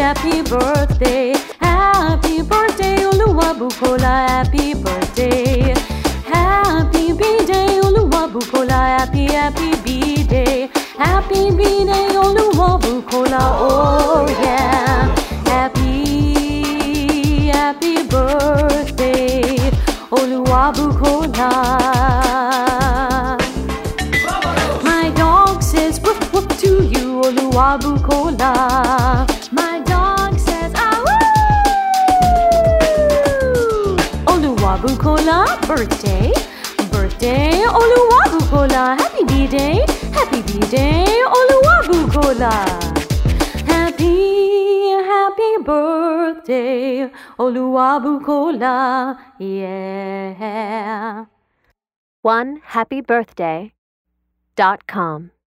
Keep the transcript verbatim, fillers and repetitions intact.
happy birthday. Happy birthday, Oluwabukola, happy birthday. Happy B-Day, Oluwabukola, happy, happy B-Day. Happy B-Day, Oluwabukola, oh yeah. Happy, happy birthday, Oluwabukola. My dog says whoop whoop to you, Oluwabukola. My dog says ah woo. Oluwabukola, birthday, birthday, Oluwabukola. Happy B-Day, happy B-Day, Oluwabukola. Happy, happy birthday, Oluwabukola, yeah. one happy birthday dot com